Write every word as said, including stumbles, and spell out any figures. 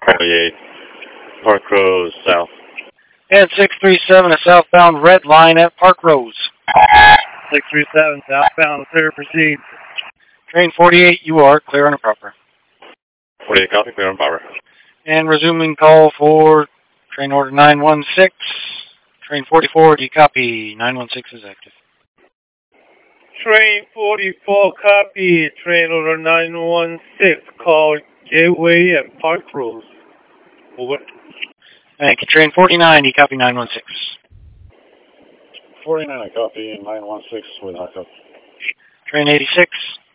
forty-eight, Park Rose South. And six three seven, a southbound red line at Park Rose. six three seven, southbound, clear, proceed. Train forty-eight, you are clear and proper. forty-eight, copy, clear and proper. And resuming call for train order nine one six. Train forty-four, do you copy? nine one six is active. Train forty-four, copy. Train order nine one six, call Gateway at Park Rose. Over. Thank you. Train forty-nine, do you copy? nine one six. forty-nine, I copy, nine one six with hookup. Train eighty-six.